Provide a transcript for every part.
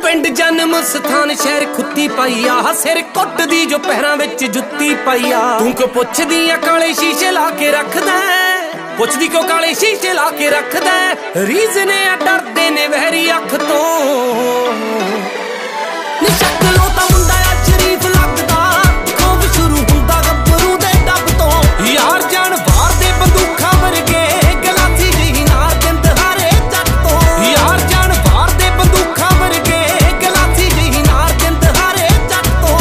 पिंड जन्म स्थान शहर खुत्ती पाई आ सिर कुट दी जो पैरां विच जुत्ती पाई आ तू क्यों पुछदी आ काले शीशे ला के रखदा पुछदी क्यों काले शीशे ला के रखदा रीज़न आ डरदे ने वहरी अख तो नी शक्लों ता मुंडा आ शरीफ लगदा खौफ शुरू हुंदा गब्बरू दे डब तो यार जान बाहर दे बंदूखां वर्गे गलासी जी नार जिंद हारे जट तो यार जान बाहर दे बंदूखां वर्गे गलासी जी नार जिंद हारे जट तो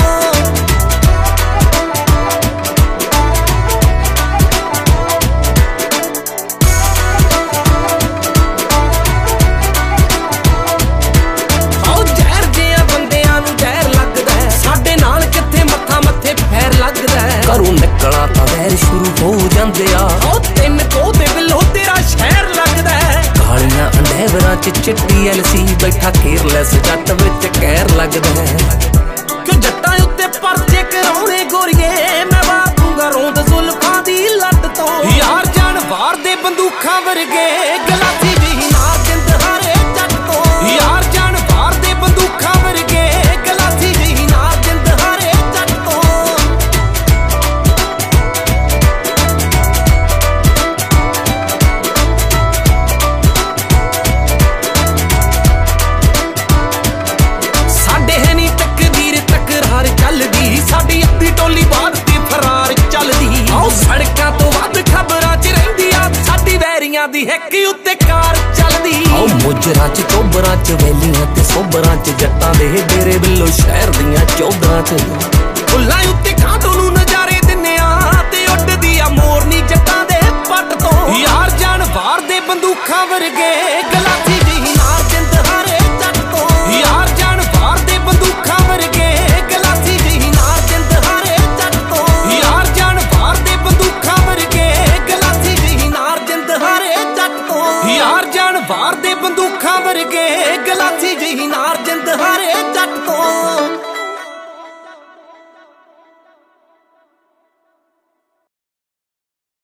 आओ जहर जिया बंदियां नूं जहर लगदा साडे नाल किथे मत्था मत्थे फैर लगदा घरों निकलना तां वैर शुरू हो जांदे आ आओ तिन कोहदे विलो तेरा शहर लगदा कालियां अंडेवरां च चिट्टी एलसी बैठा केयरलैस जट विच कहर लगदा क्यों जट्टां उत्ते परचे कराउणे गोरीए मैं वापूंगा रोंद जुल्फां दी लट तो यार जान बाहर दे बंदूखां वर्गे गलासी जी नार जिंद हारे जट तो यार जान बाहर दे बंदूखां वर्गे गलासी जी नार जिंद हारे जट तो साडे है नी तकदीर तकरार चलदी साडी अद्धी टोली बाद ते फरार चलदी आओ सड़कां तो वध खबरां च रहिंदी आ साडी वैरियां दी हिक उत्ते कार चलदी आओ मुजरां च चोबरां च वैलियां ते सोबरां च जट्टां दे डेरे बिल्लो शहर दियां चौधरां च फुल्लां उत्ते